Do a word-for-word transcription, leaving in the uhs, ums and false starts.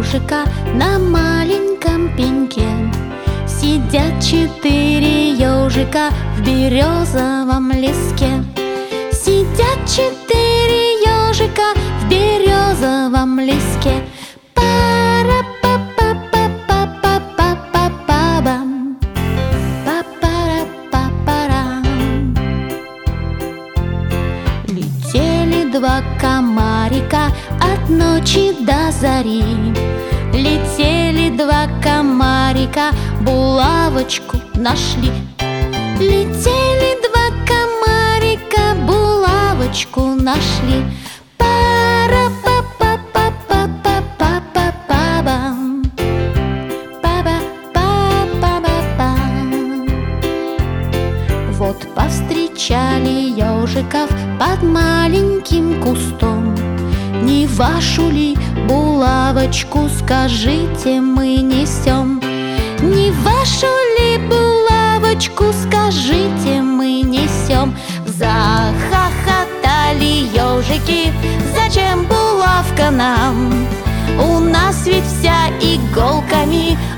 ежика на маленьком пеньке. Сидят четыре ежика в березовом леске. Сидят четыре ежика в березовом леске. Пара-па-па-па-па-па-па-па-бам, па-пара-па-парам. Летели два комарика от ночи до зари. Летели два комарика, булавочку нашли. Летели два комарика, булавочку нашли. Пара-па-па-па-па-па-па-па-бам, па-ба-па-па-ба-бам. Вот повстречали ежиков под маленьким кустом. Не вашу ли булавочку, скажите, мы несем? Не вашу ли булавочку, скажите, мы несем? Захохотали ежики: зачем булавка нам? У нас ведь вся иголками,